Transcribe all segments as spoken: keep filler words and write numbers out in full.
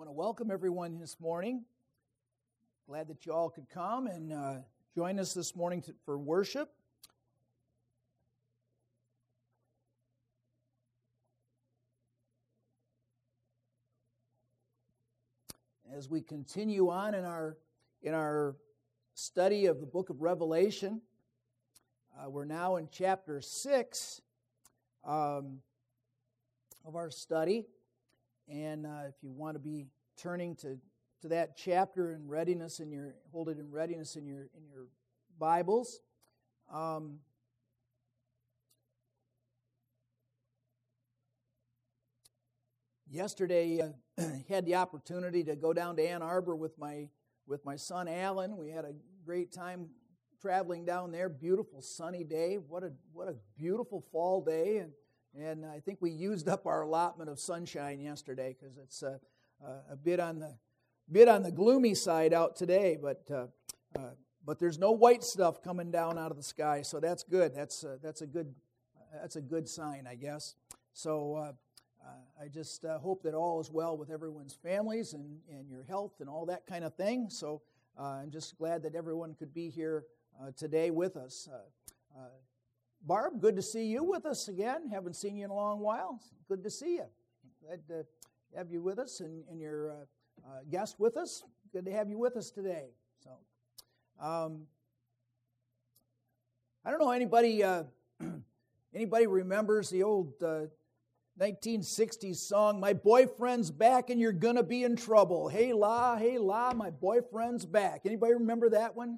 want to welcome everyone this morning. Glad that you all could come and uh, join us this morning to, for worship. As we continue on in our in our study of the book of Revelation, uh, we're now in chapter six um, of our study. And uh, if you want to be turning to, to that chapter in readiness in your hold it in readiness in your in your Bibles. Um, yesterday, uh, had the opportunity to go down to Ann Arbor with my with my son Alan. We had a great time traveling down there. Beautiful sunny day. What a what a beautiful fall day. And And I think we used up our allotment of sunshine yesterday because it's a, a bit on the bit on the gloomy side out today. But uh, uh, but there's no white stuff coming down out of the sky, so that's good. That's uh, that's a good that's a good sign, I guess. So uh, uh, I just uh, hope that all is well with everyone's families and, and your health and all that kind of thing. So uh, I'm just glad that everyone could be here uh, today with us. Uh, uh, Barb, good to see you with us again. Haven't seen you in a long while. Good to see you. Glad to have you with us and, and your uh, uh, guest with us. Good to have you with us today. So, um, I don't know anybody. Uh, anybody remembers the old uh, nineteen sixties song? My boyfriend's back and you're gonna be in trouble. Hey la, hey la, my boyfriend's back. Anybody remember that one?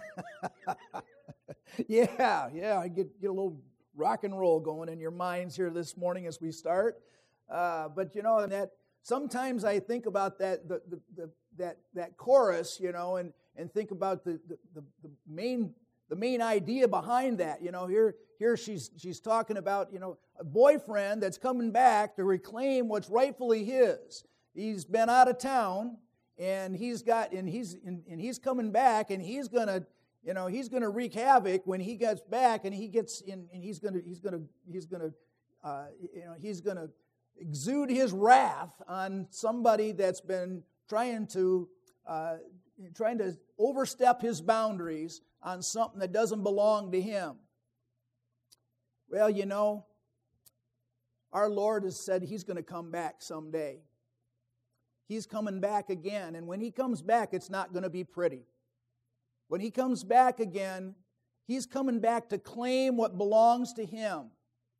Yeah, yeah, I get, get a little rock and roll going in your minds here this morning as we start. Uh, but you know that sometimes I think about that the, the, the that that chorus, you know, and, and think about the, the, the, the main the main idea behind that. You know, here here she's she's talking about, you know, a boyfriend that's coming back to reclaim what's rightfully his. He's been out of town and he's got and he's and, and he's coming back and he's gonna. You know, he's going to wreak havoc when he gets back, and he gets in, and he's going to, he's going to, he's going to, uh, you know, he's going to exude his wrath on somebody that's been trying to, uh, trying to overstep his boundaries on something that doesn't belong to him. Well, you know, our Lord has said He's going to come back someday. He's coming back again, and when He comes back, it's not going to be pretty. When He comes back again, He's coming back to claim what belongs to Him.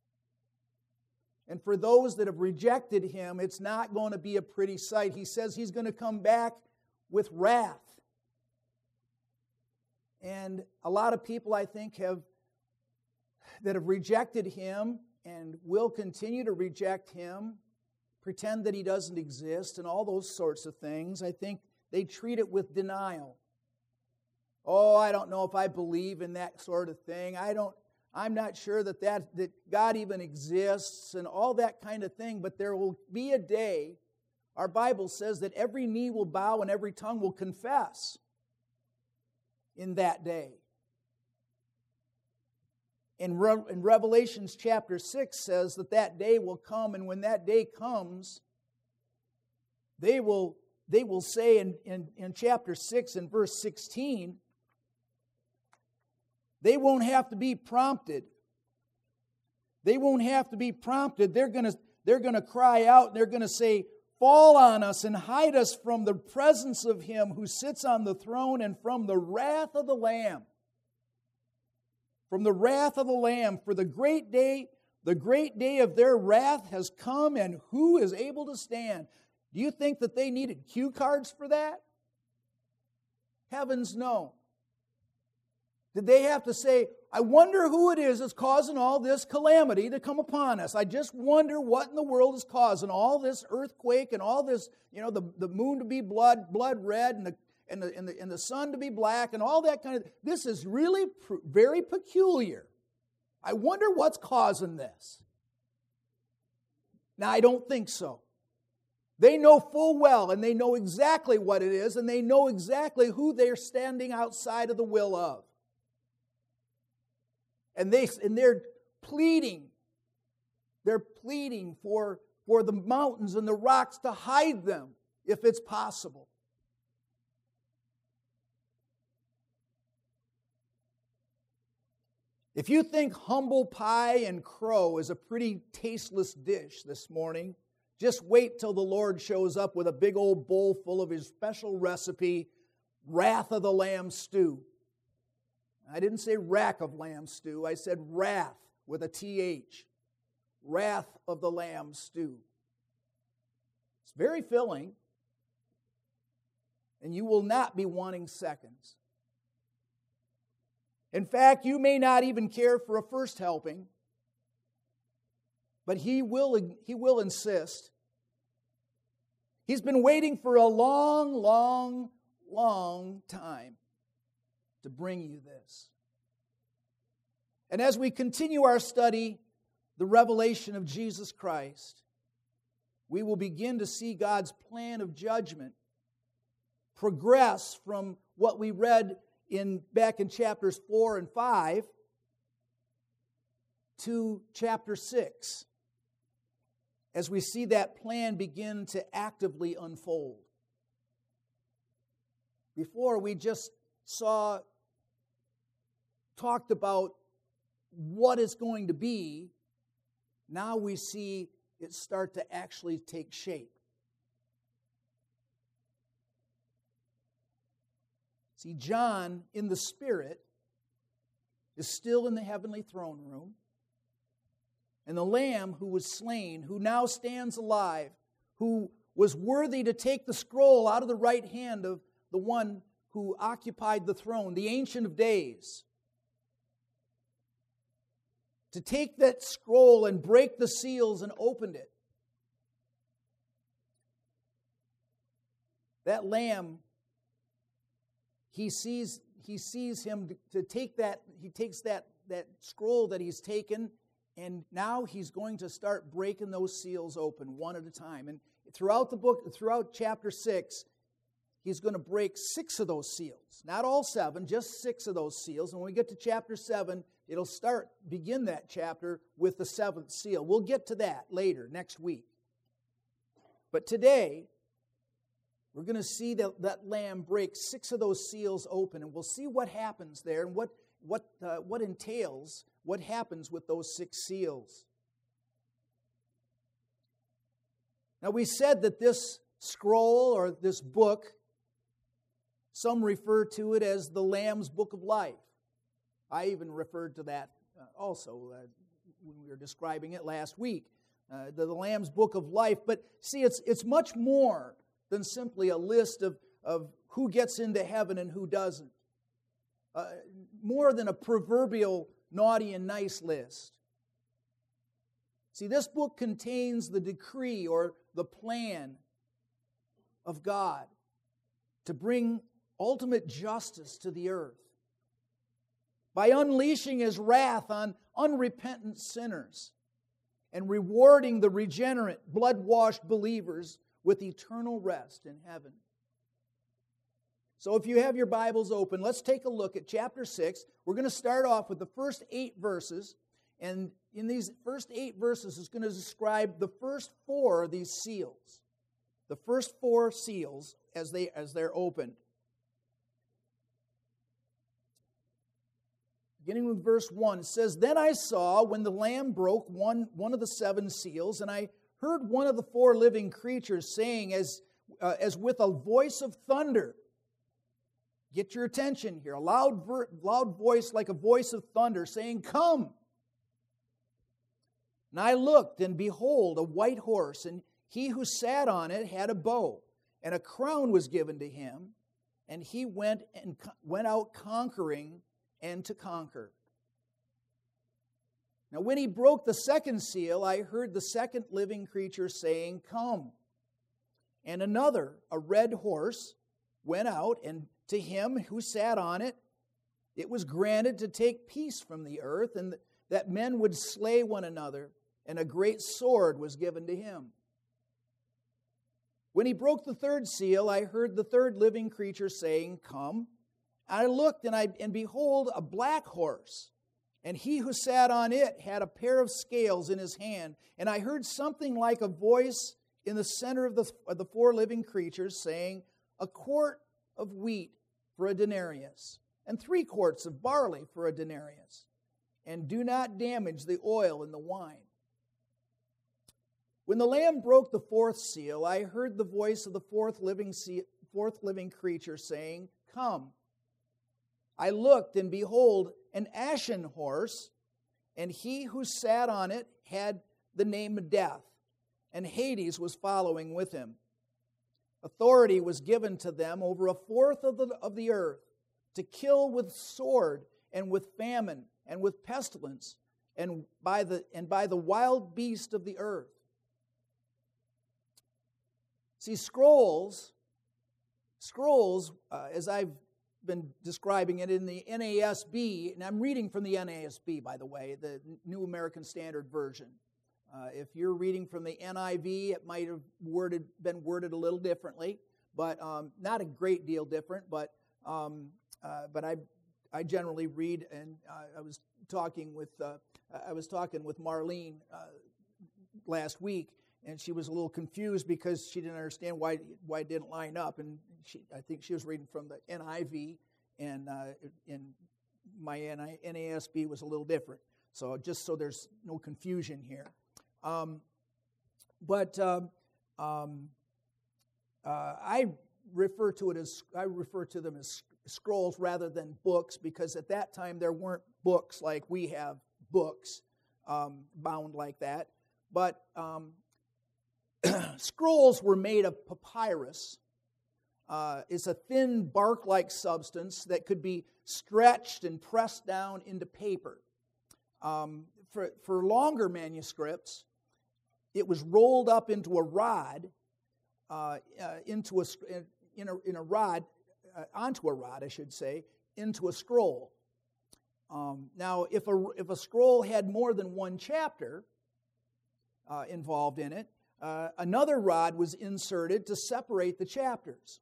And for those that have rejected Him, it's not going to be a pretty sight. He says He's going to come back with wrath. And a lot of people, I think, have that have rejected Him and will continue to reject Him, pretend that He doesn't exist, and all those sorts of things. I think they treat it with denial. Oh, I don't know if I believe in that sort of thing. I don't, I'm not sure that, that, that God even exists and all that kind of thing. But there will be a day, our Bible says, that every knee will bow and every tongue will confess in that day. In, Re- in Revelations chapter six says that that day will come, and when that day comes, they will, they will say in, in, in chapter six and verse sixteen, they won't have to be prompted. They won't have to be prompted. They're going to they're going to cry out and they're going to say, fall on us and hide us from the presence of Him who sits on the throne and from the wrath of the Lamb. From the wrath of the Lamb. For the great day, the great day of their wrath has come, and who is able to stand? Do you think that they needed cue cards for that? Heavens no. Did they have to say, I wonder who it is that's causing all this calamity to come upon us? I just wonder what in the world is causing all this earthquake and all this, you know, the, the moon to be blood blood red and the, and, the, and, the, and the sun to be black and all that kind of, this is really pr- very peculiar. I wonder what's causing this. Now, I don't think so. They know full well, and they know exactly what it is, and they know exactly who they're standing outside of the will of. And, they, and they're pleading, they're pleading for, for the mountains and the rocks to hide them if it's possible. If you think humble pie and crow is a pretty tasteless dish this morning, just wait till the Lord shows up with a big old bowl full of His special recipe, Wrath of the Lamb stew. I didn't say rack of lamb stew, I said wrath with a T H. Wrath of the Lamb stew. It's very filling, and you will not be wanting seconds. In fact, you may not even care for a first helping, but he will, he will insist. He's been waiting for a long, long, long time to bring you this. And as we continue our study, the revelation of Jesus Christ, we will begin to see God's plan of judgment progress from what we read in back in chapters four and five to chapter six, as we see that plan begin to actively unfold. Before, we just saw, talked about what it's going to be. Now we see it start to actually take shape. See, John, in the Spirit, is still in the heavenly throne room. And the Lamb who was slain, who now stands alive, who was worthy to take the scroll out of the right hand of the one who occupied the throne, the Ancient of Days, to take that scroll and break the seals and open it. That Lamb, he sees he sees him to, to take that, he takes that, that scroll that he's taken, and now he's going to start breaking those seals open one at a time. And throughout the book, throughout chapter six, he's going to break six of those seals. Not all seven, just six of those seals. And when we get to chapter seven, it'll start, begin that chapter with the seventh seal. We'll get to that later, next week. But today, we're going to see that, that Lamb break six of those seals open, and we'll see what happens there and what, what, uh, what entails, what happens with those six seals. Now, we said that this scroll or this book, some refer to it as the Lamb's Book of Life. I even referred to that uh, also uh, when we were describing it last week, uh, the, the Lamb's Book of Life. But see, it's it's much more than simply a list of, of who gets into heaven and who doesn't. Uh, more than a proverbial naughty and nice list. See, this book contains the decree or the plan of God to bring ultimate justice to the earth by unleashing His wrath on unrepentant sinners and rewarding the regenerate, blood-washed believers with eternal rest in heaven. So if you have your Bibles open, let's take a look at chapter six. We're going to start off with the first eight verses. And in these first eight verses, it's going to describe the first four of these seals. The first four seals as, they, as they're opened. Beginning with verse one, it says, "Then I saw when the Lamb broke one, one of the seven seals, and I heard one of the four living creatures saying as, uh, as with a voice of thunder." Get your attention here. A loud, ver- loud voice like a voice of thunder saying, "Come." And I looked, and behold, a white horse, and he who sat on it had a bow, and a crown was given to him, and he went and co- went out conquering and to conquer. Now when he broke the second seal, I heard the second living creature saying, "Come." And another, a red horse, went out, and to him who sat on it, it was granted to take peace from the earth, and that men would slay one another, and a great sword was given to him. When he broke the third seal, I heard the third living creature saying, "Come." I looked, and, I, and behold, a black horse, and he who sat on it had a pair of scales in his hand, and I heard something like a voice in the center of the, of the four living creatures, saying, a quart of wheat for a denarius, and three quarts of barley for a denarius, and do not damage the oil and the wine. When the Lamb broke the fourth seal, I heard the voice of the fourth living, seal, fourth living creature saying, come. I looked, and behold, an ashen horse, and he who sat on it had the name of Death, and Hades was following with him. Authority was given to them over a fourth of the, of the earth, to kill with sword, and with famine, and with pestilence, and by the, and by the wild beast of the earth. See, scrolls, scrolls, uh, as I've been describing it in the N A S B, and I'm reading from the N A S B, by the way, the New American Standard Version. Uh, if you're reading from the N I V, it might have worded, been worded a little differently, but um, not a great deal different. But um, uh, but I I generally read, and uh, I was talking with uh, I was talking with Marlene uh, last week, and she was a little confused because she didn't understand why why it didn't line up, and she, I think she was reading from the N I V, and uh, in my N A S B was a little different. So just so there's no confusion here. Um, but um, um, uh, I refer to it as I refer to them as scrolls rather than books, because at that time there weren't books like we have books um, bound like that. But um, scrolls were made of papyrus. Uh, it's a thin bark-like substance that could be stretched and pressed down into paper. Um, for, for longer manuscripts, it was rolled up into a rod, uh, uh, into a in a in a rod, uh, onto a rod, I should say, into a scroll. Um, now, if a if a scroll had more than one chapter uh, involved in it, uh, another rod was inserted to separate the chapters.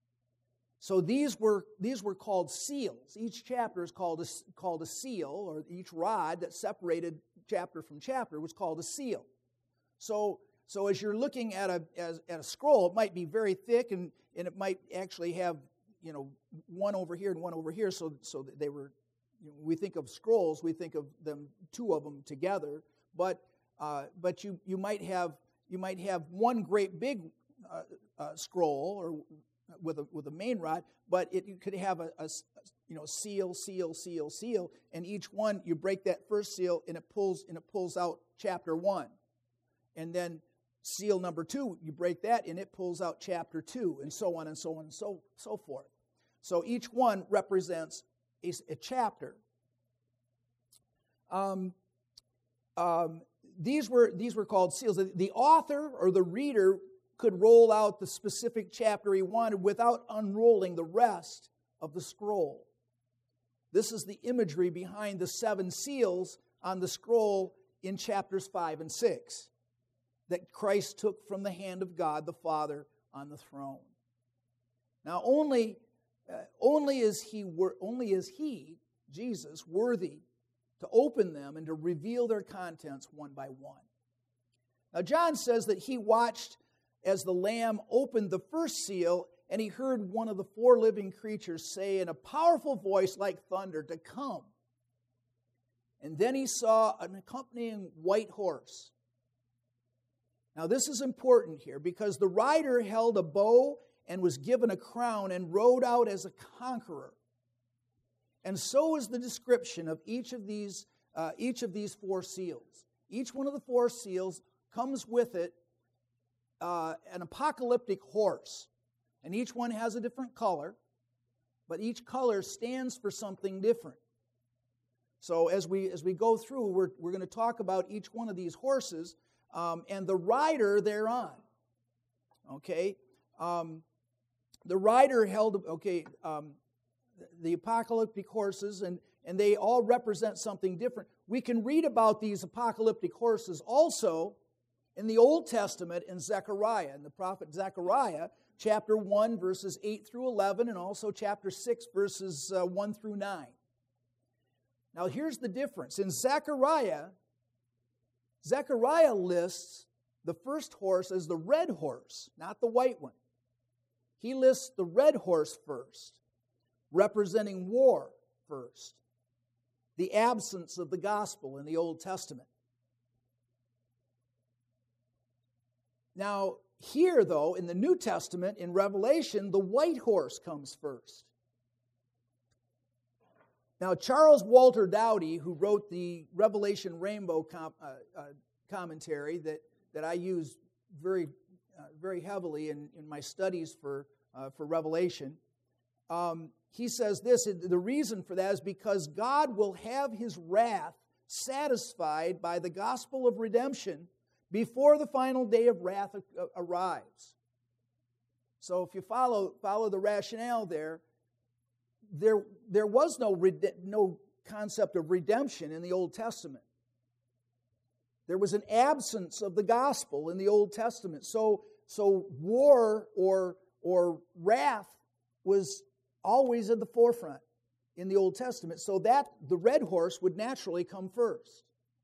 So these were these were called seals. Each chapter is called a, called a seal, or each rod that separated chapter from chapter was called a seal. So so as you're looking at a as, at a scroll, it might be very thick, and, and it might actually have, you know, one over here and one over here. So so that they were, you know, we think of scrolls, we think of them two of them together. But uh, but you you might have you might have one great big uh, uh, scroll, or with a with a main rod, but it you could have a, a you know seal, seal, seal, seal, and each one you break that first seal and it pulls and it pulls out chapter one, and then seal number two you break that and it pulls out chapter two, and so on and so on and so so forth. So each one represents a, a chapter. Um, um, these were these were called seals. The, the author or the reader could roll out the specific chapter he wanted without unrolling the rest of the scroll. This is the imagery behind the seven seals on the scroll in chapters five and six that Christ took from the hand of God the Father on the throne. Now, only uh, only is he only is he, Jesus, worthy to open them and to reveal their contents one by one. Now, John says that he watched as the Lamb opened the first seal, and he heard one of the four living creatures say in a powerful voice like thunder to come. And then he saw an accompanying white horse. Now this is important here, because the rider held a bow and was given a crown and rode out as a conqueror. And so is the description of each of these, uh, each of these four seals. Each one of the four seals comes with it Uh, an apocalyptic horse, and each one has a different color, but each color stands for something different. So as we as we go through, we're we're going to talk about each one of these horses um, and the rider thereon. Okay, um, the rider held okay um, the apocalyptic horses, and and they all represent something different. We can read about these apocalyptic horses also in the Old Testament, in Zechariah, in the prophet Zechariah, chapter one, verses eight through eleven, and also chapter six, verses uh, one through nine. Now, here's the difference. In Zechariah, Zechariah lists the first horse as the red horse, not the white one. He lists the red horse first, representing war first, the absence of the gospel in the Old Testament. Now, here, though, in the New Testament, in Revelation, the white horse comes first. Now, Charles Walter Dowdy, who wrote the Revelation Rainbow com- uh, uh, commentary that, that I use very uh, very heavily in, in my studies for, uh, for Revelation, um, he says this, the reason for that is because God will have his wrath satisfied by the gospel of redemption before the final day of wrath arrives. So if you follow, follow the rationale there, There, there was no, no concept of redemption in the Old Testament. There was an absence of the gospel in the Old Testament. So, so war or, or wrath was always at the forefront in the Old Testament. So that the red horse would naturally come first.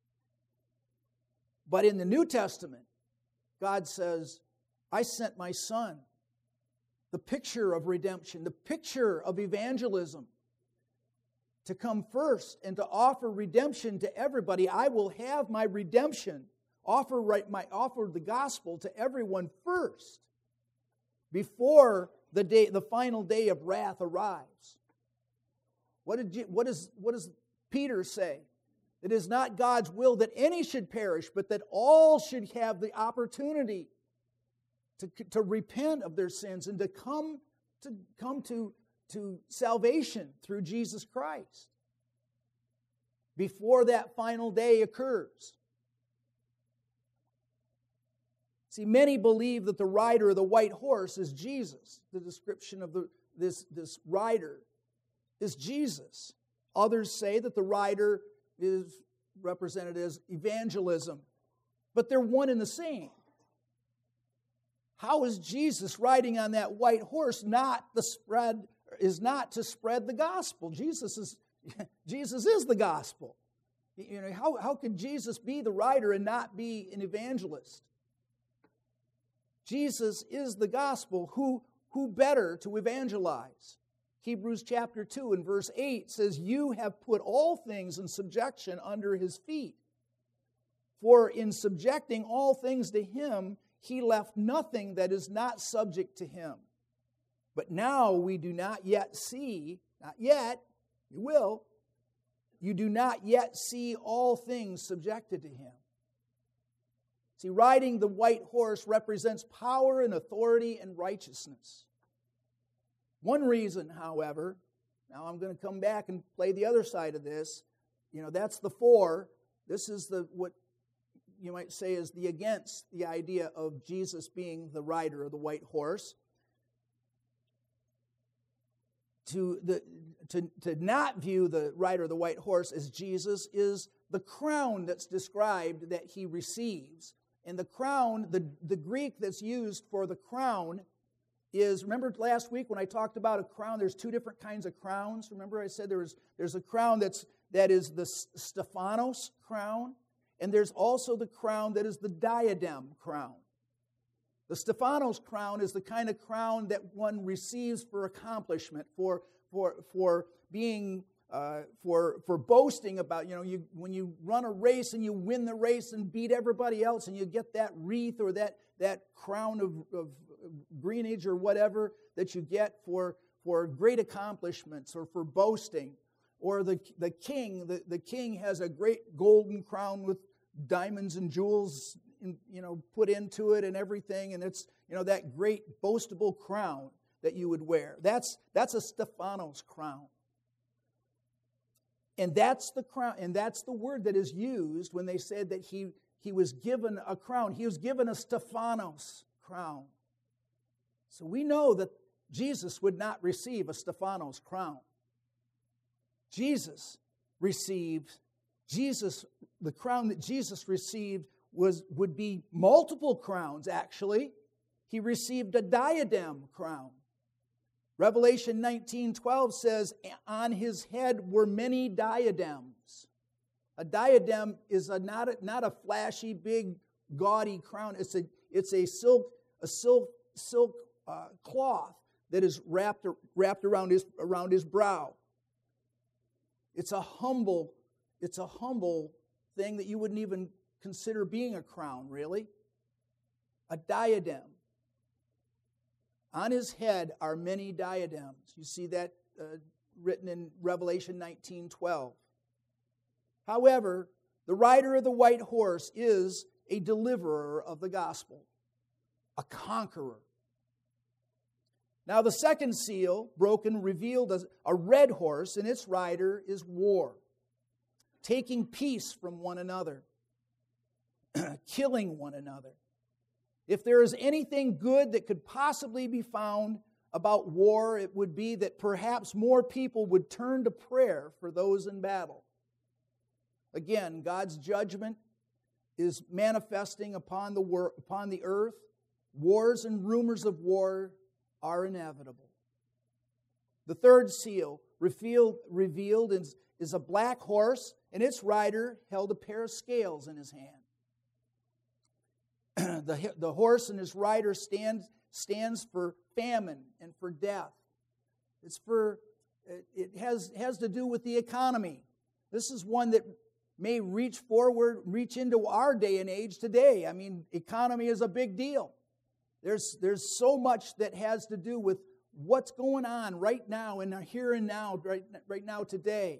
But in the New Testament, God says, I sent my Son. The picture of redemption, the picture of evangelism, to come first and to offer redemption to everybody. I will have my redemption, offer right, my offer the gospel to everyone first, before the day, the final day of wrath arrives. What did you, what is what does Peter say? It is not God's will that any should perish, but that all should have the opportunity To, to repent of their sins and to come to come to, to salvation through Jesus Christ before that final day occurs. See, many believe that the rider of the white horse is Jesus. The description of the, this, this rider is Jesus. Others say that the rider is represented as evangelism, but they're one and the same. How is Jesus riding on that white horse not the spread is not to spread the gospel? Jesus is Jesus is the gospel. You know, how, how could Jesus be the rider and not be an evangelist? Jesus is the gospel. Who, who better to evangelize? Hebrews chapter two and verse eight says, you have put all things in subjection under his feet. For in subjecting all things to him, he left nothing that is not subject to him. But now we do not yet see, not yet, you will, you do not yet see all things subjected to him. See, riding the white horse represents power and authority and righteousness. One reason, however, now I'm going to come back and play the other side of this. You know, that's the for. This is the what you might say is the against the idea of Jesus being the rider of the white horse. To the to, to not view the rider of the white horse as Jesus is the crown that's described that he receives. And the crown, the, the Greek that's used for the crown is, remember last week when I talked about a crown, there's two different kinds of crowns. Remember I said there was, there's a crown that's that is the Stephanos crown, and there's also the crown that is the diadem crown. The Stephanos crown is the kind of crown that one receives for accomplishment, for for for being uh, for for boasting about. You know, you when you run a race and you win the race and beat everybody else, and you get that wreath or that that crown of, of greenage or whatever that you get for for great accomplishments or for boasting. Or the the king, the, the king has a great golden crown with diamonds and jewels, in, you know, put into it and everything, and it's, you know, that great boastable crown that you would wear. That's that's a Stephanos crown. And that's the crown, and that's the word that is used when they said that he he was given a crown. He was given a Stephanos crown. So we know that Jesus would not receive a Stephanos crown. Jesus received, Jesus, the crown that Jesus received was would be multiple crowns, actually. He received a diadem crown. Revelation nineteen twelve says, on his head were many diadems. A diadem is a, not, a, not a flashy, big, gaudy crown. It's a it's a silk a silk silk uh, cloth that is wrapped wrapped around his around his brow. It's a humble it's a humble thing that you wouldn't even consider being a crown, really. A diadem. On his head are many diadems. You see that uh, written in Revelation nineteen twelve. However, the rider of the white horse is a deliverer of the gospel, a conqueror. Now the second seal, broken, revealed as a red horse, and its rider is war, taking peace from one another, killing one another. If there is anything good that could possibly be found about war, it would be that perhaps more people would turn to prayer for those in battle. Again, God's judgment is manifesting upon the wor- upon the earth. Wars and rumors of war are inevitable. The third seal, revealed, revealed is, is a black horse, and its rider held a pair of scales in his hand. the, the horse and his rider stands, stands for famine and for death. It's for, it has, has to do with the economy. This is one that may reach forward, reach into our day and age today. I mean, economy is a big deal. There's, there's so much that has to do with what's going on right now in our here and now, right, right now today.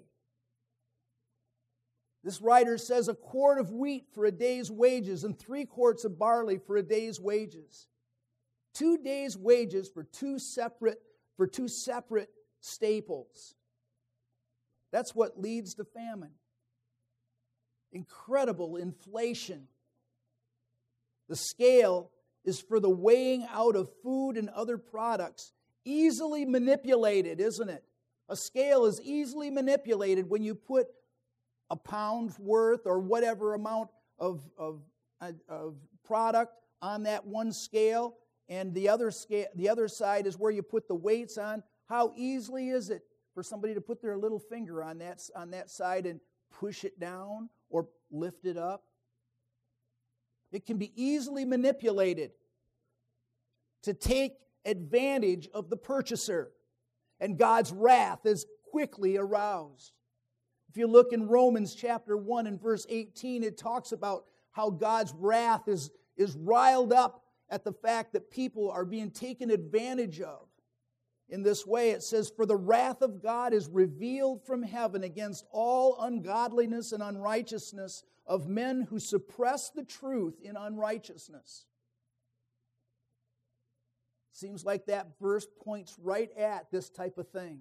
This writer says a quart of wheat for a day's wages and three quarts of barley for a day's wages. Two days' wages for two separate, for two separate staples. That's what leads to famine. Incredible inflation. The scale is for the weighing out of food and other products. Easily manipulated, isn't it? A scale is easily manipulated when you put a pound's worth or whatever amount of, of, of product on that one scale, and the other scale, the other side is where you put the weights on. How easily is it for somebody to put their little finger on that, on that side and push it down or lift it up? It can be easily manipulated to take advantage of the purchaser, and God's wrath is quickly aroused. If you look in Romans chapter one and verse eighteen, it talks about how God's wrath is, is riled up at the fact that people are being taken advantage of. In this way, it says, "For the wrath of God is revealed from heaven against all ungodliness and unrighteousness of men who suppress the truth in unrighteousness." Seems like that verse points right at this type of thing.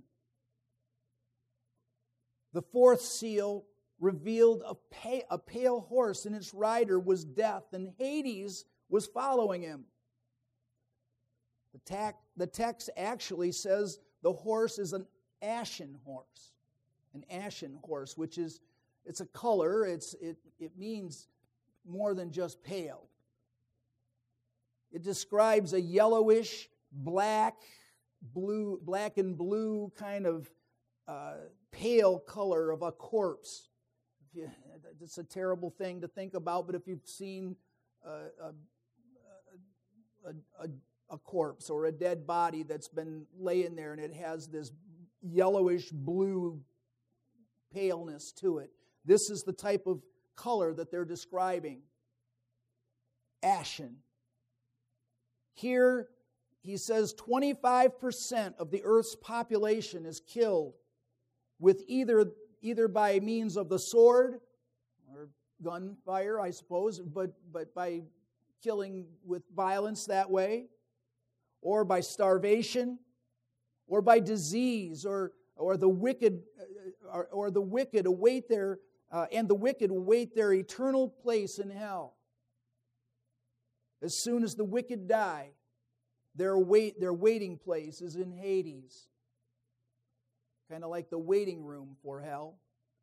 The fourth seal revealed a, pale, a pale horse, and its rider was Death, and Hades was following him. The, tac, the text actually says the horse is an ashen horse. An ashen horse, which is, it's a color, it's, it, it means more than just pale. It describes a yellowish, black, blue, black and blue kind of uh, pale color of a corpse. If you, it's a terrible thing to think about, but if you've seen a, a, a, a corpse or a dead body that's been laying there and it has this yellowish blue paleness to it, this is the type of color that they're describing. Ashen. Here, he says twenty-five percent of the earth's population is killed with either, either by means of the sword or gunfire, I suppose, but, but by killing with violence that way, or by starvation, or by disease, or, or the wicked, or, or the wicked await their, uh, and the wicked await their eternal place in hell. As soon as the wicked die, Their wait, their waiting place is in Hades. Kind of like the waiting room for hell.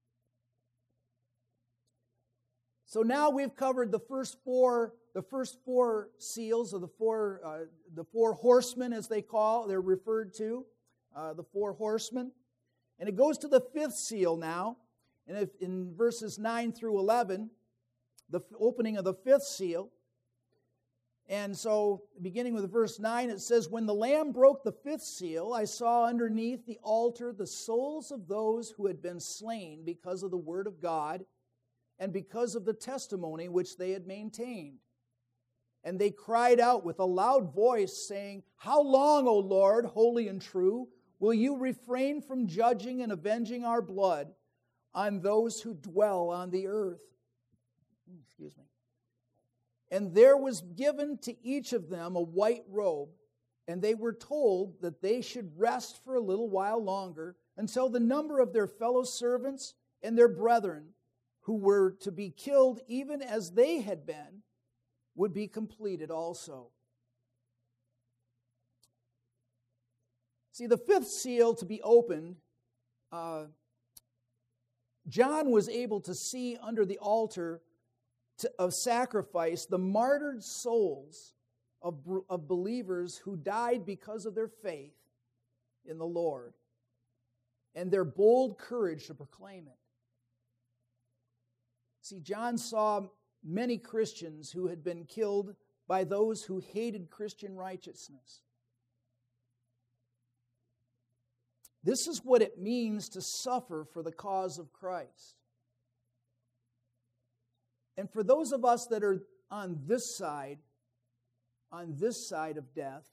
So now we've covered the first four, the first four seals of the four, uh, the four horsemen, as they call, they're referred to, uh, the four horsemen. And it goes to the fifth seal now, and if in verses nine through eleven, the opening of the fifth seal. And so, beginning with verse nine, it says, "When the Lamb broke the fifth seal, I saw underneath the altar the souls of those who had been slain because of the word of God and because of the testimony which they had maintained. And they cried out with a loud voice, saying, 'How long, O Lord, holy and true, will you refrain from judging and avenging our blood on those who dwell on the earth?'" Excuse me. "And there was given to each of them a white robe, and they were told that they should rest for a little while longer until the number of their fellow servants and their brethren who were to be killed even as they had been would be completed also." See, the fifth seal to be opened, uh, John was able to see under the altar to, of sacrifice the martyred souls of, of believers who died because of their faith in the Lord and their bold courage to proclaim it. See, John saw many Christians who had been killed by those who hated Christian righteousness. This is what it means to suffer for the cause of Christ. And for those of us that are on this side, on this side of death,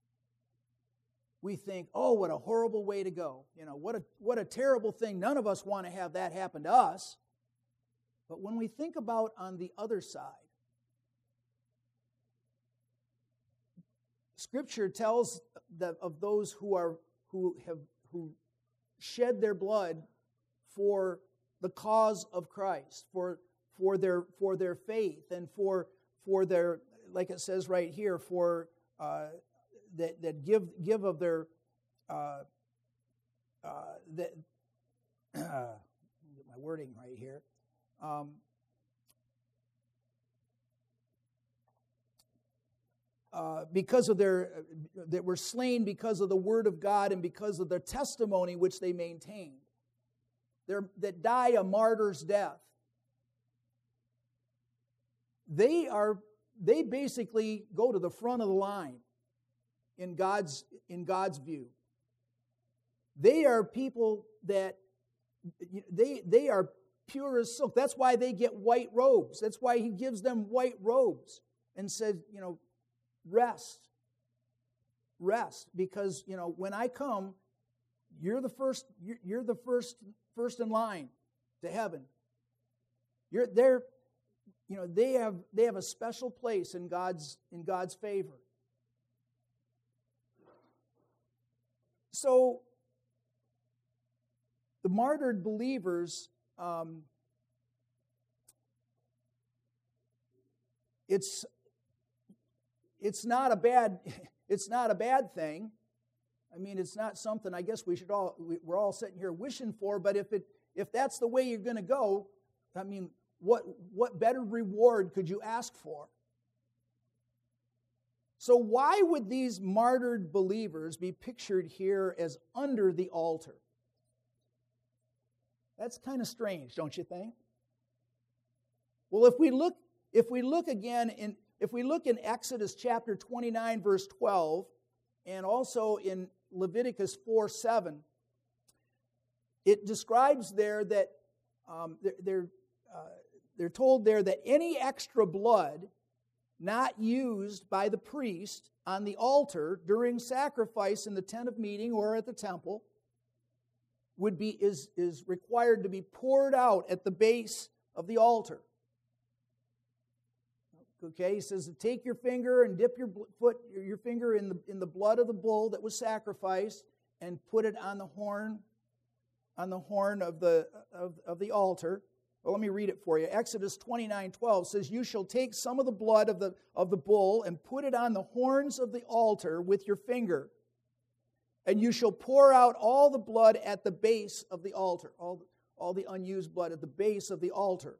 we think, "Oh, what a horrible way to go. You know, what a what a terrible thing. None of us want to have that happen to us." But when we think about on the other side, Scripture tells that of those who are who have who shed their blood for the cause of Christ, for for their for their faith, and for for their, like it says right here, for uh, that that give give of their uh, uh, that uh, get my wording right here. Um, uh, because of their, uh, that were slain because of the word of God and because of their testimony which they maintained. They're, that die a martyr's death. They are, they basically go to the front of the line in God's, in God's view. They are people that, they, they are pure as silk. That's why they get white robes. That's why he gives them white robes and said, you know, rest. Rest. Because, you know, when I come, you're the first, you're, you're the first, first in line to heaven. You're there, you know, they have they have a special place in God's in God's favor. So the martyred believers, Um, it's it's not a bad it's not a bad thing. I mean, it's not something I guess we should all we're all sitting here wishing for. But if it if that's the way you're going to go, I mean, what what better reward could you ask for? So why would these martyred believers be pictured here as under the altar? That's kind of strange, don't you think? Well, if we look, if we look again in, if we look in Exodus chapter twenty-nine, verse twelve, and also in Leviticus four seven, it describes there that um, they're they're, uh, they're told there that any extra blood not used by the priest on the altar during sacrifice in the tent of meeting or at the temple would be is, is required to be poured out at the base of the altar. Okay, he says, take your finger and dip your foot, your finger in the in the blood of the bull that was sacrificed, and put it on the horn, on the horn of the of, of the altar. Well, let me read it for you. Exodus twenty-nine twelve says, "You shall take some of the blood of the of the bull and put it on the horns of the altar with your finger. And you shall pour out all the blood at the base of the altar," all, all the unused blood at the base of the altar.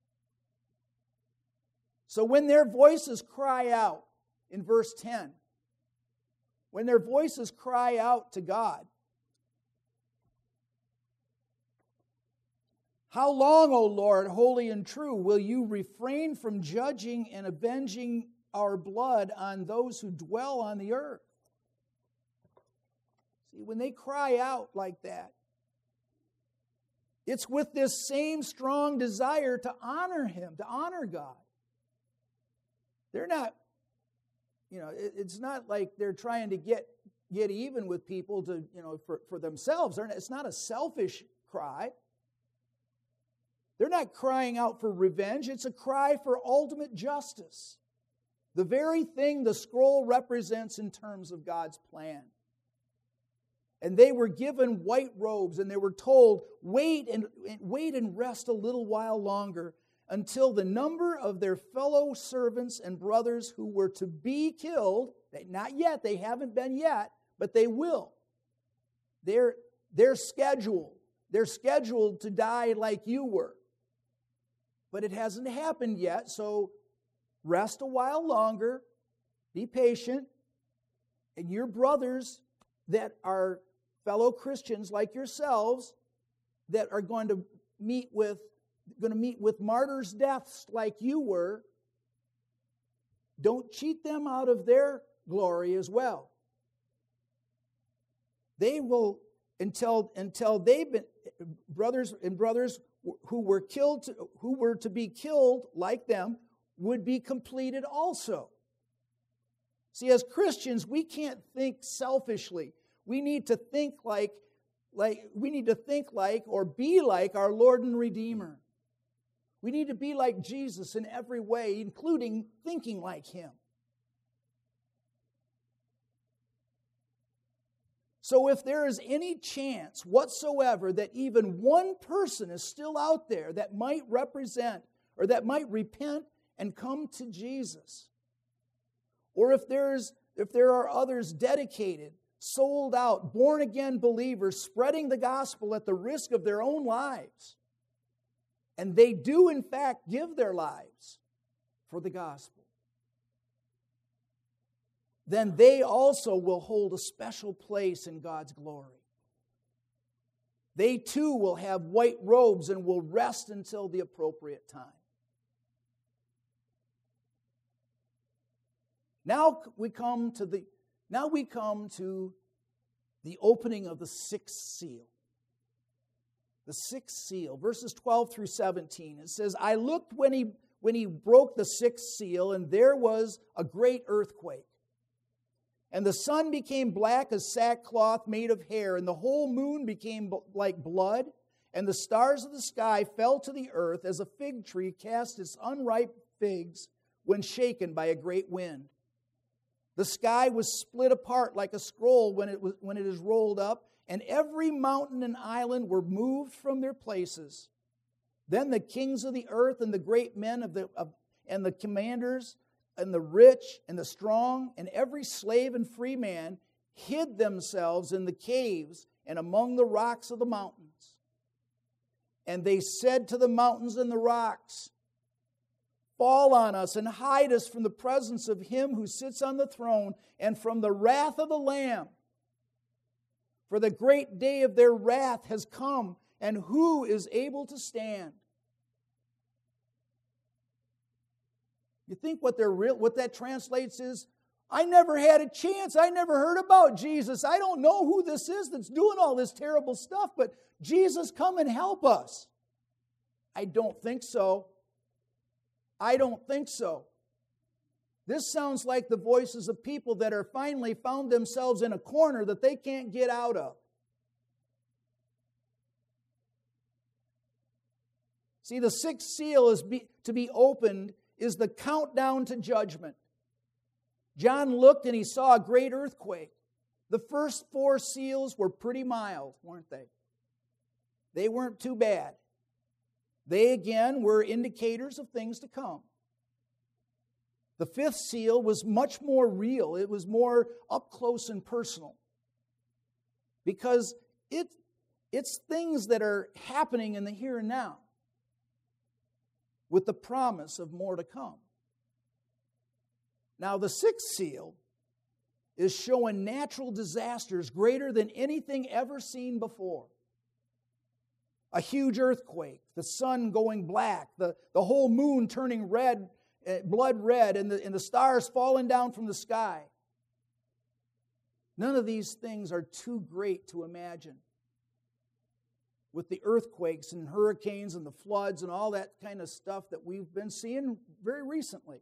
So when their voices cry out, in verse ten, when their voices cry out to God, How long, O Lord, holy and true, will you refrain from judging and avenging our blood on those who dwell on the earth? See, when they cry out like that, it's with this same strong desire to honor Him, to honor God. They're not, you know, it's not like they're trying to get, get even with people to, you know, for, for themselves. They're not, it's not a selfish cry. They're not crying out for revenge. It's a cry for ultimate justice. The very thing the scroll represents in terms of God's plan. And they were given white robes, and they were told, wait and, wait and rest a little while longer until the number of their fellow servants and brothers who were to be killed, not yet, they haven't been yet, but they will. They're, they're scheduled. They're scheduled to die like you were. But it hasn't happened yet, so rest a while longer, be patient, and your brothers that are fellow Christians like yourselves that are going to meet with going to meet with martyrs' deaths like you were, don't cheat them out of their glory as well. They will until until they've been brothers and brothers who were killed to, who were to be killed like them would be completed also. See, as Christians, we can't think selfishly. We need to think like, like we need to think like or be like our Lord and Redeemer. We need to be like Jesus in every way, including thinking like Him. So if there is any chance whatsoever that even one person is still out there that might represent or that might repent and come to Jesus, or if there's if there are others dedicated, sold out, born-again believers spreading the gospel at the risk of their own lives, and they do in fact give their lives for the gospel, then they also will hold a special place in God's glory. They too will have white robes and will rest until the appropriate time. Now we come to the now we come to the opening of the sixth seal. The sixth seal, verses twelve through seventeen. It says, I looked when he when he broke the sixth seal, and there was a great earthquake. And the sun became black as sackcloth made of hair, and the whole moon became like blood, and the stars of the sky fell to the earth as a fig tree casts its unripe figs when shaken by a great wind. The sky was split apart like a scroll when it was, when it is rolled up, and every mountain and island were moved from their places. Then the kings of the earth and the great men of the of, and the commanders and the rich and the strong and every slave and free man hid themselves in the caves and among the rocks of the mountains. And they said to the mountains and the rocks, fall on us and hide us from the presence of Him who sits on the throne and from the wrath of the Lamb. For the great day of their wrath has come, and who is able to stand? You think what they're real, what that translates is, I never had a chance. I never heard about Jesus. I don't know who this is that's doing all this terrible stuff, but Jesus, come and help us. I don't think so. I don't think so. This sounds like the voices of people that are finally found themselves in a corner that they can't get out of. See, the sixth seal is be, to be opened is the countdown to judgment. John looked and he saw a great earthquake. The first four seals were pretty mild, weren't they? They weren't too bad. They, again, were indicators of things to come. The fifth seal was much more real. It was more up close and personal. Because it, it's things that are happening in the here and now with the promise of more to come. Now, the sixth seal is showing natural disasters greater than anything ever seen before. a huge earthquake, the sun going black, the, the whole moon turning red, uh, blood red, and the, and the stars falling down from the sky. None of these things are too great to imagine. With the earthquakes and hurricanes and the floods and all that kind of stuff that we've been seeing very recently.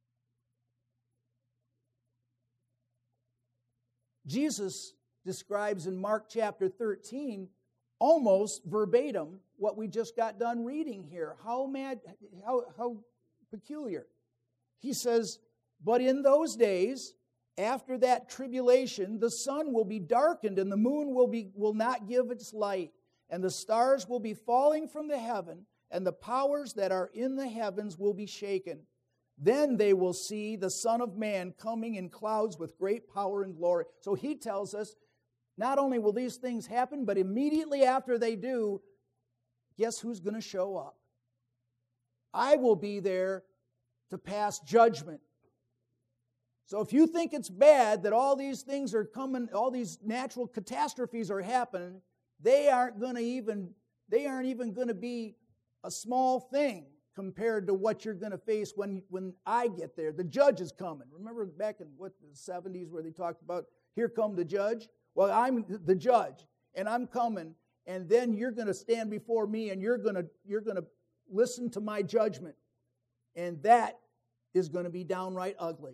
Jesus describes in Mark chapter thirteen almost verbatim what we just got done reading here. How mad, how, how peculiar. He says, "But in those days, after that tribulation, the sun will be darkened and the moon will be will not give its light, and the stars will be falling from the heaven, and the powers that are in the heavens will be shaken. Then they will see the Son of Man coming in clouds with great power and glory." So he tells us, not only will these things happen, but immediately after they do, guess who's going to show up? I will be there to pass judgment. So if you think it's bad that all these things are coming, all these natural catastrophes are happening, they aren't going to even, they aren't even going to be a small thing compared to what you're going to face when, when I get there. The judge is coming. Remember back in what the seventies where they talked about, here come the judge? Well, I'm the judge, and I'm coming, and then you're going to stand before me, and you're going to you're going to listen to my judgment, and that is going to be downright ugly.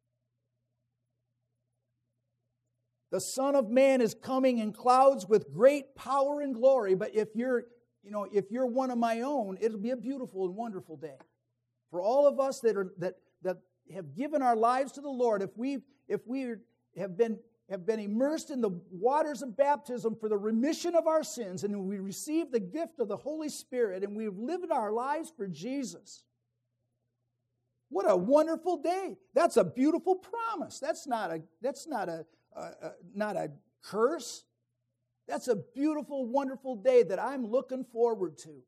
The Son of Man is coming in clouds with great power and glory. But if you're, you know, if you're one of my own, it'll be a beautiful and wonderful day. For all of us that are that that have given our lives to the Lord, if we if we have been have been immersed in the waters of baptism for the remission of our sins, and we receive the gift of the Holy Spirit, and we've lived our lives for Jesus. What a wonderful day. That's a beautiful promise. That's not a that's not a Uh, uh, not a curse. That's a beautiful, wonderful day that I'm looking forward to.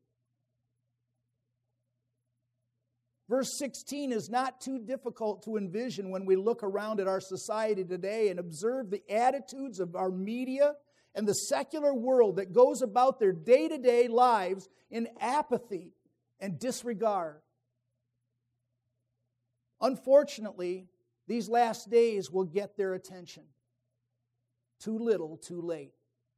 Verse sixteen is not too difficult to envision when we look around at our society today and observe the attitudes of our media and the secular world that goes about their day-to-day lives in apathy and disregard. Unfortunately, these last days will get their attention. Too little, too late.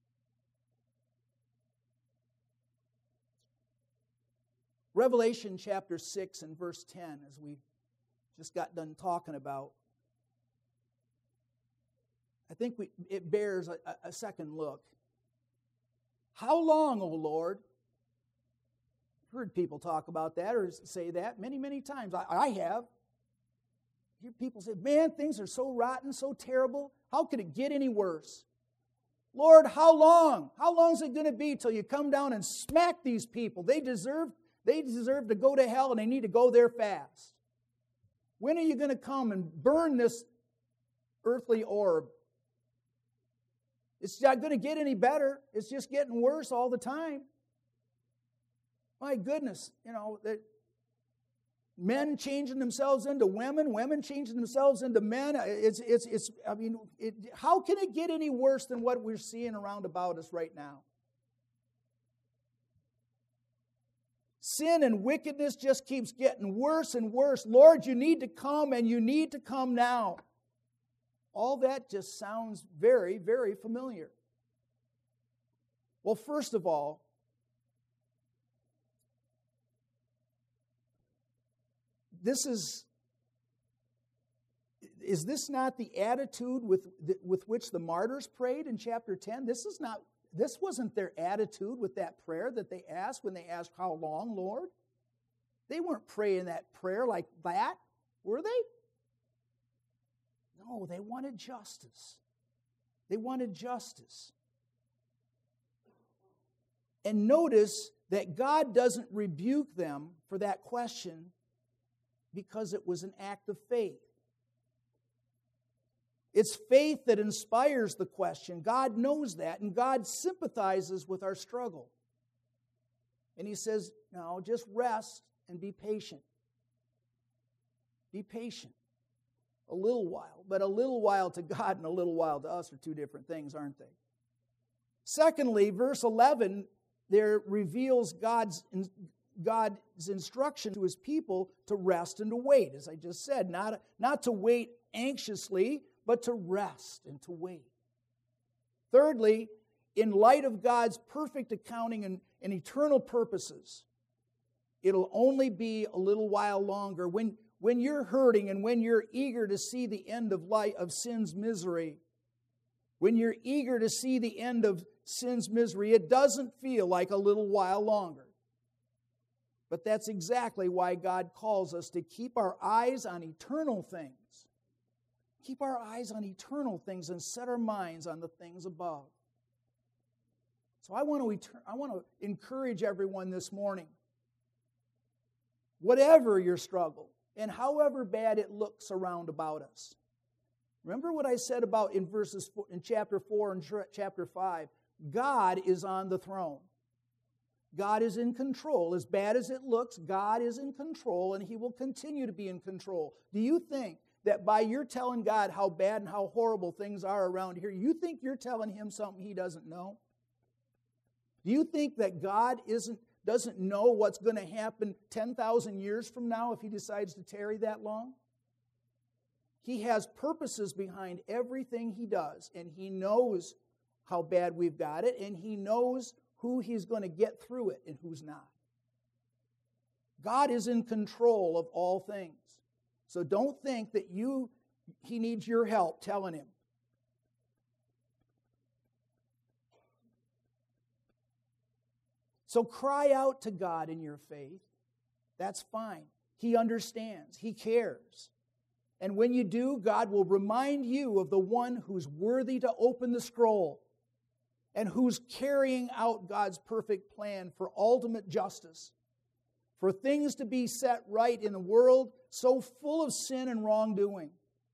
Revelation chapter six and verse ten, as we just got done talking about, I think we, it bears a, a second look. How long, O Lord? I've heard people talk about that or say that many, many times. I, I have. I hear people say, man, things are so rotten, so terrible. How could it get any worse? Lord, how long? How long is it going to be till you come down and smack these people? They deserve, they deserve to go to hell, and they need to go there fast. When are you going to come and burn this earthly orb? It's not going to get any better. It's just getting worse all the time. My goodness, you know, that men changing themselves into women, women changing themselves into men. It's, it's, it's. I mean, it, how can it get any worse than what we're seeing around about us right now? Sin and wickedness just keeps getting worse and worse. Lord, you need to come, and you need to come now. All that just sounds very, very familiar. Well, first of all, This is, is this not the attitude with, with which the martyrs prayed in chapter ten? This is not, this wasn't their attitude with that prayer that they asked when they asked, how long, Lord? They weren't praying that prayer like that, were they? No, they wanted justice. They wanted justice. And notice that God doesn't rebuke them for that question, because it was an act of faith. It's faith that inspires the question. God knows that, and God sympathizes with our struggle. And He says, no, just rest and be patient. Be patient. A little while. But a little while to God and a little while to us are two different things, aren't they? Secondly, verse eleven there reveals God's, God's instruction to his people to rest and to wait, as I just said, not, not to wait anxiously, but to rest and to wait. Thirdly, in light of God's perfect accounting and, and eternal purposes, it'll only be a little while longer. When, when you're hurting and when you're eager to see the end of life, of sin's misery, when you're eager to see the end of sin's misery, it doesn't feel like a little while longer. But that's exactly why God calls us to keep our eyes on eternal things. Keep our eyes on eternal things and set our minds on the things above. So I want to, I want to encourage everyone this morning, whatever your struggle and however bad it looks around about us. Remember what I said about in verses in chapter four and chapter five. God is on the throne. God is in control. As bad as it looks, God is in control, and he will continue to be in control. Do you think that by your telling God how bad and how horrible things are around here, you think you're telling him something he doesn't know? Do you think that God isn't doesn't know what's going to happen ten thousand years from now if he decides to tarry that long? He has purposes behind everything he does, and he knows how bad we've got it, and he knows who he's going to get through it and who's not. God is in control of all things. So don't think that you he needs your help telling him. So cry out to God in your faith. That's fine. He understands. He cares. And when you do, God will remind you of the one who's worthy to open the scroll and who's carrying out God's perfect plan for ultimate justice, for things to be set right in a world so full of sin and wrongdoing.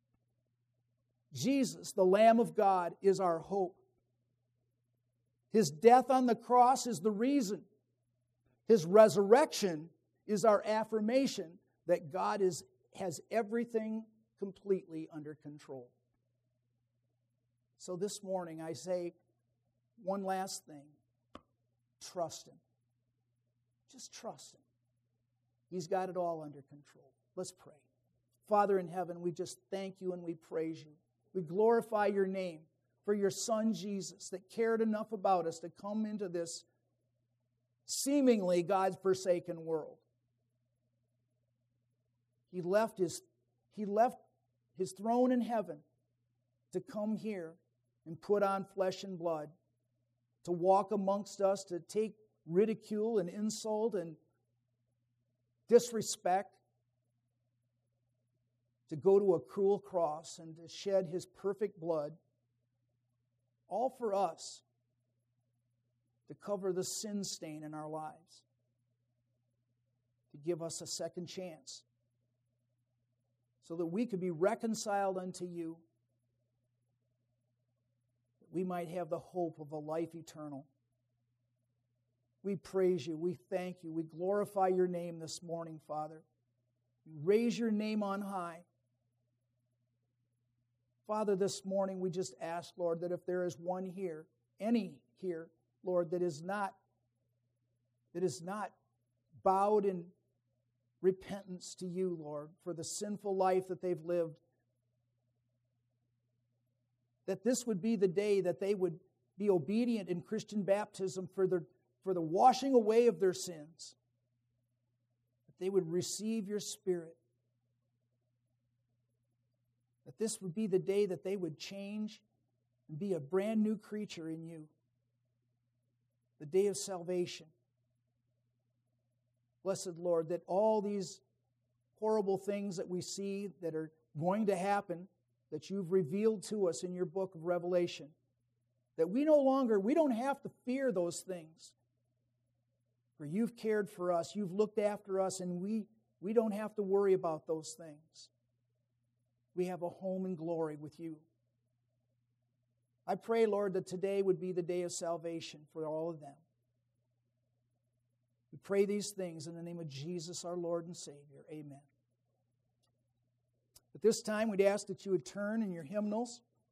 Jesus, the Lamb of God, is our hope. His death on the cross is the reason. His resurrection is our affirmation that God is, has everything completely under control. So this morning I say one last thing. Trust him. Just trust him. He's got it all under control. Let's pray. Father in heaven, we just thank you and we praise you. We glorify your name for your Son Jesus that cared enough about us to come into this seemingly God's forsaken world. He left his, he left his throne in heaven to come here and put on flesh and blood, to walk amongst us, to take ridicule and insult and disrespect, to go to a cruel cross and to shed his perfect blood, all for us, to cover the sin stain in our lives, to give us a second chance, so that we could be reconciled unto you, that we might have the hope of a life eternal. We praise you, we thank you, we glorify your name this morning, Father. We raise your name on high. Father, this morning we just ask, Lord, that if there is one here, any here, Lord, that is not, that is not bowed in repentance to you, Lord, for the sinful life that they've lived, that this would be the day that they would be obedient in Christian baptism for the, for the washing away of their sins, that they would receive your Spirit, that this would be the day that they would change and be a brand new creature in you, the day of salvation. Blessed Lord, that all these horrible things that we see that are going to happen, that you've revealed to us in your book of Revelation, that we no longer, we don't have to fear those things. For you've cared for us, you've looked after us, and we, we don't have to worry about those things. We have a home in glory with you. I pray, Lord, that today would be the day of salvation for all of them. We pray these things in the name of Jesus, our Lord and Savior. Amen. At this time, we'd ask that you would turn in your hymnals